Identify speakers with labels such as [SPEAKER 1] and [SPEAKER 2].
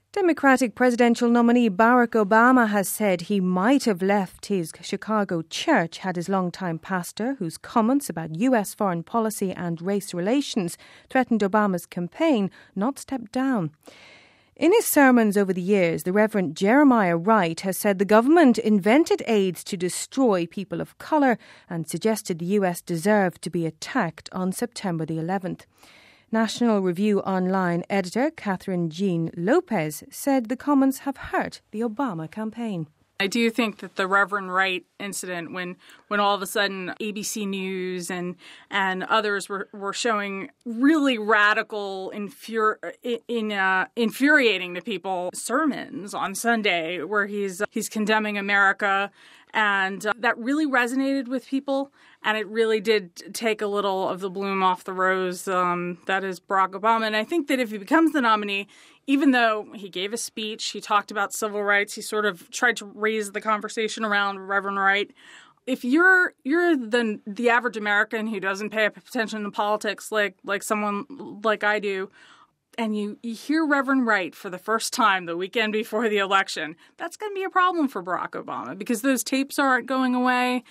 [SPEAKER 1] Democratic presidential nominee Barack Obama has said he might have left his Chicago church had his longtime pastor, whose comments about U.S. foreign policy and race relations threatened Obama's campaign, not stepped down. In his sermons over the years, the Reverend Jeremiah Wright has said the government invented aids to destroy people of colour and suggested the U.S. deserved to be attacked on September the 11th. National Review Online editor Catherine Jean Lopez said the comments have hurt the Obama campaign.
[SPEAKER 2] I do think that the Reverend Wright incident, when all of a sudden ABC News and others were showing really radical, infuriating to people sermons on Sunday where he's condemning America, and that really resonated with people, and it really did take a little of the bloom off the rose that is Barack Obama. And I think that if he becomes the nominee, even though he gave a speech, he talked about civil rights, he sort of tried to raise the conversation around Reverend Wright. If you're the average American who doesn't pay attention to politics like someone like I do, and you hear Reverend Wright for the first time the weekend before the election, that's going to be a problem for Barack Obama because those tapes aren't going away.